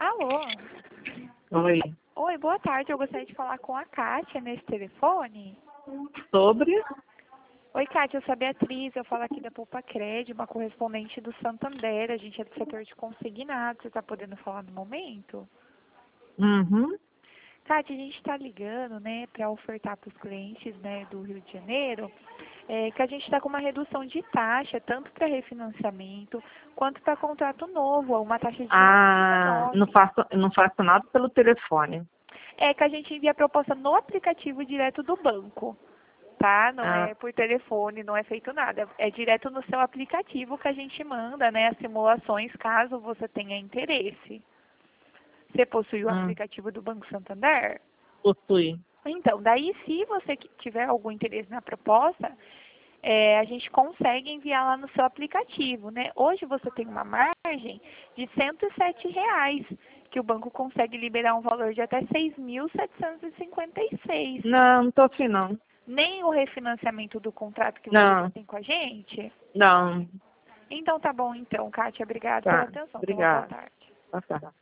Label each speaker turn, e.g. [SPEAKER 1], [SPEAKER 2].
[SPEAKER 1] Alô?
[SPEAKER 2] Oi.
[SPEAKER 1] Oi, boa tarde. Eu gostaria de falar com a Kátia nesse telefone.
[SPEAKER 2] Sobre?
[SPEAKER 1] Oi, Kátia, eu sou a Beatriz. Eu falo aqui da Poupa Cred, uma correspondente do Santander. A gente é do setor de consignado. Você está podendo falar no momento?
[SPEAKER 2] Uhum.
[SPEAKER 1] Kátia, a gente está ligando, né, para ofertar para os clientes, né, do Rio de Janeiro, que a gente está com uma redução de taxa, tanto para refinanciamento quanto para contrato novo, uma taxa de
[SPEAKER 2] Ah,
[SPEAKER 1] 1,19.
[SPEAKER 2] não faço nada pelo telefone.
[SPEAKER 1] É que a gente envia a proposta no aplicativo direto do banco, tá? Não
[SPEAKER 2] Ah,
[SPEAKER 1] é por telefone, não é feito nada. É direto no seu aplicativo que a gente manda, né, as simulações, caso você tenha interesse. Você possui o
[SPEAKER 2] hum,
[SPEAKER 1] aplicativo do Banco Santander?
[SPEAKER 2] possui.
[SPEAKER 1] Então, daí se você tiver algum interesse na proposta, a gente consegue enviar lá no seu aplicativo, né? Hoje você tem uma margem de R$ 107, que o banco consegue liberar um valor de até 6.756.
[SPEAKER 2] Não tô afim, não.
[SPEAKER 1] Nem o refinanciamento do contrato que você já
[SPEAKER 2] Não,
[SPEAKER 1] tem com a gente?
[SPEAKER 2] não.
[SPEAKER 1] Então tá bom então, Kátia, obrigada pela
[SPEAKER 2] Tá,
[SPEAKER 1] atenção. Tenha uma boa
[SPEAKER 2] obrigada.
[SPEAKER 1] tarde.
[SPEAKER 2] Tá certo.